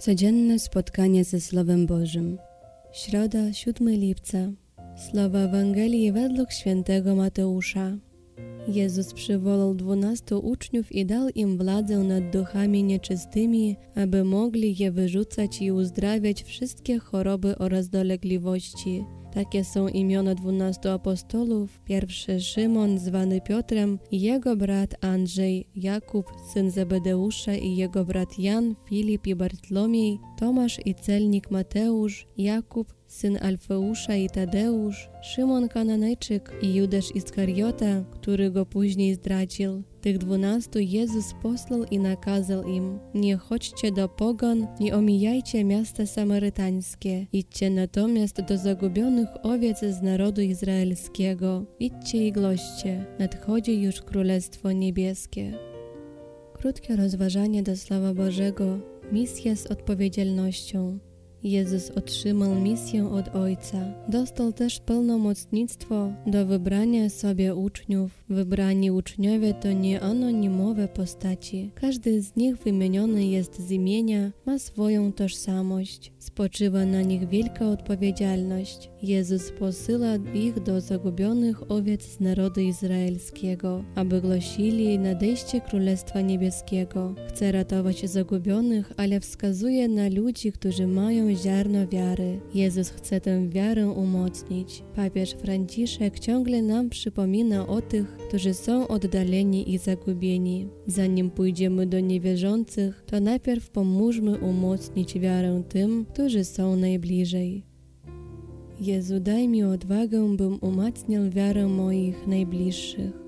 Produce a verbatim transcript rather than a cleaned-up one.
Codzienne spotkanie ze Słowem Bożym. Środa, siódmego lipca. Słowa Ewangelii według świętego Mateusza. Jezus przywołał dwunastu uczniów i dał im władzę nad duchami nieczystymi, aby mogli je wyrzucać i uzdrawiać wszystkie choroby oraz dolegliwości. Takie są imiona dwunastu apostolów. Pierwszy Szymon, zwany Piotrem, i jego brat Andrzej, Jakub, syn Zebedeusza, i jego brat Jan, Filip i Bartłomiej, Tomasz i celnik Mateusz, Jakub, syn Alfeusza i Tadeusz, Szymon Kananejczyk i Judasz Iskariota, który go później zdradził. Tych dwunastu Jezus posłał i nakazał im: nie chodźcie do pogan, nie omijajcie miasta samarytańskie, idźcie natomiast do zagubionych owiec z narodu izraelskiego. Idźcie i głoście, nadchodzi już Królestwo Niebieskie. Krótkie rozważanie do Słowa Bożego. Misja z odpowiedzialnością. Jezus otrzymał misję od Ojca. Dostał też pełnomocnictwo do wybrania sobie uczniów. Wybrani uczniowie to nie anonimowe postaci. Każdy z nich wymieniony jest z imienia, ma swoją tożsamość. Spoczywa na nich wielka odpowiedzialność. Jezus posyła ich do zagubionych owiec z narodu izraelskiego, aby głosili nadejście Królestwa Niebieskiego. Chce ratować zagubionych, ale wskazuje na ludzi, którzy mają ziarno wiary. Jezus chce tę wiarę umocnić. Papież Franciszek ciągle nam przypomina o tych, którzy są oddaleni i zagubieni. Zanim pójdziemy do niewierzących, to najpierw pomóżmy umocnić wiarę tym, którzy są najbliżej. Jezu, daj mi odwagę, bym umacniał wiarę moich najbliższych.